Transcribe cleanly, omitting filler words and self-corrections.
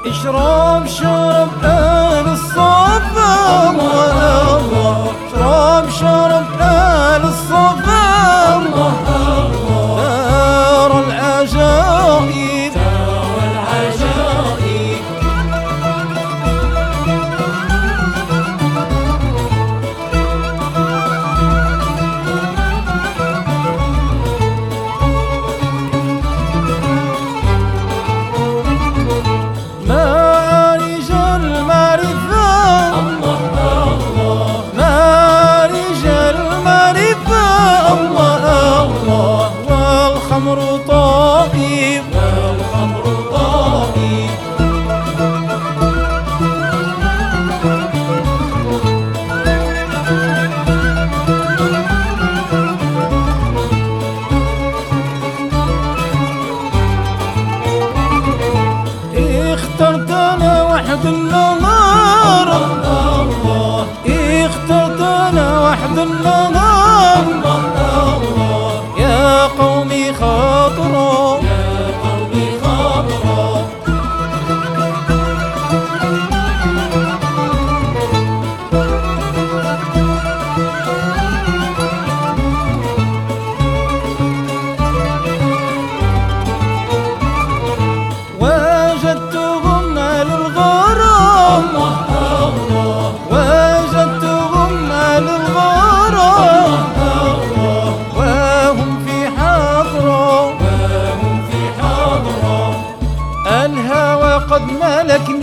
اشرب شرب آل الصفا الله الله، اشرب شرب آل الصفا الله الله، دار العجائب دار العجائب. والخمر طيب والخمر طيب. اخترت انا وحد النهار الله الله، اخترت انا وحد النهار الله الله، يا قومي خاطروا يا قومي خاطروا. وجدتهم على الغرام الله الله، وجدتهم على الغرام الله، وهم في حضرة وهم في حضرة، الهوى قد ملك